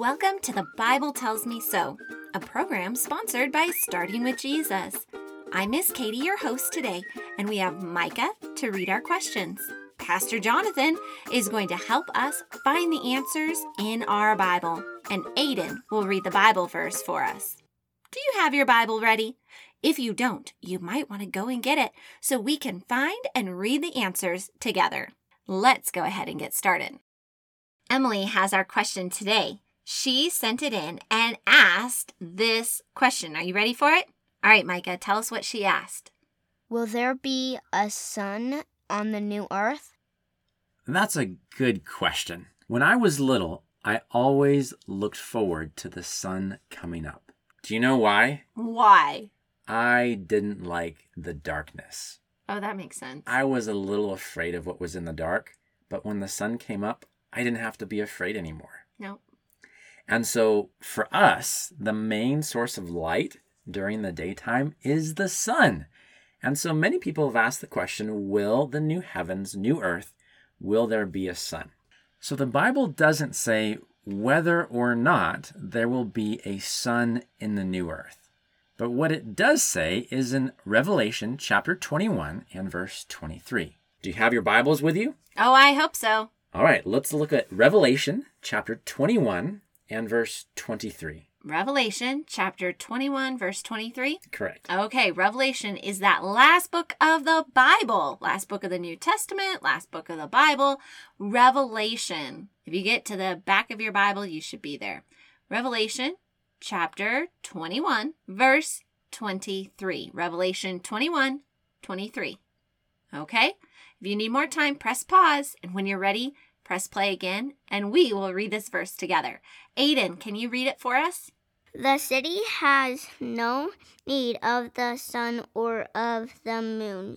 Welcome to the Bible Tells Me So, a program sponsored by Starting with Jesus. I'm Miss Katie, your host today, and we have Micah to read our questions. Pastor Jonathan is going to help us find the answers in our Bible, and Aiden will read the Bible verse for us. Do you have your Bible ready? If you don't, you might want to go and get it so we can find and read the answers together. Let's go ahead and get started. Emily has our question today. She sent it in and asked this question. Are you ready for it? All right, Micah, tell us what she asked. Will there be a sun on the new earth? That's a good question. When I was little, I always looked forward to the sun coming up. Do you know why? Why? I didn't like the darkness. Oh, that makes sense. I was a little afraid of what was in the dark, but when the sun came up, I didn't have to be afraid anymore. No. And so for us, the main source of light during the daytime is the sun. And so many people have asked the question, will the new heavens, new earth, will there be a sun? So the Bible doesn't say whether or not there will be a sun in the new earth. But what it does say is in Revelation chapter 21 and verse 23. Do you have your Bibles with you? Oh, I hope so. All right, let's look at Revelation chapter 21 and verse 23. Revelation chapter 21, verse 23. Correct. Okay, Revelation is that last book of the Bible. Last book of the New Testament, last book of the Bible. Revelation. If you get to the back of your Bible, you should be there. Revelation chapter 21, verse 23. Revelation 21, 23. Okay? If you need more time, press pause. And when you're ready, press play again, and we will read this verse together. Aiden, can you read it for us? The city has no need of the sun or of the moon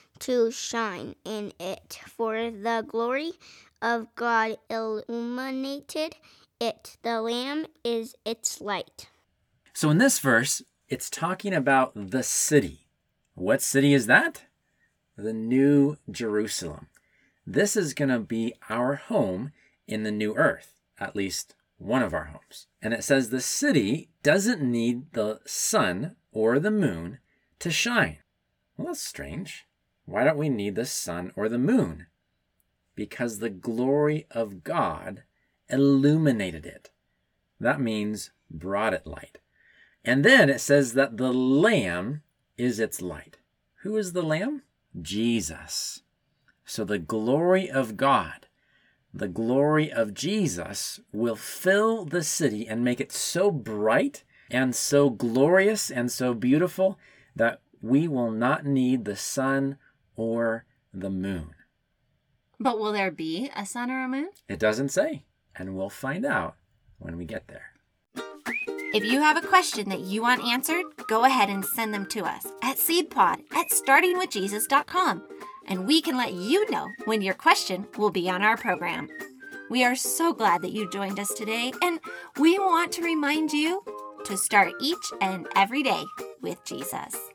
to shine in it, for the glory of God illuminated it. The Lamb is its light. So in this verse, it's talking about the city. What city is that? The New Jerusalem. This is going to be our home in the new earth, at least one of our homes. And it says the city doesn't need the sun or the moon to shine. Well, that's strange. Why don't we need the sun or the moon? Because the glory of God illuminated it. That means brought it light. And then it says that the Lamb is its light. Who is the Lamb? Jesus. So the glory of God, the glory of Jesus will fill the city and make it so bright and so glorious and so beautiful that we will not need the sun or the moon. But will there be a sun or a moon? It doesn't say, and we'll find out when we get there. If you have a question that you want answered, go ahead and send them to us at seedpod@startingwithjesus.com. And we can let you know when your question will be on our program. We are so glad that you joined us today, and we want to remind you to start each and every day with Jesus.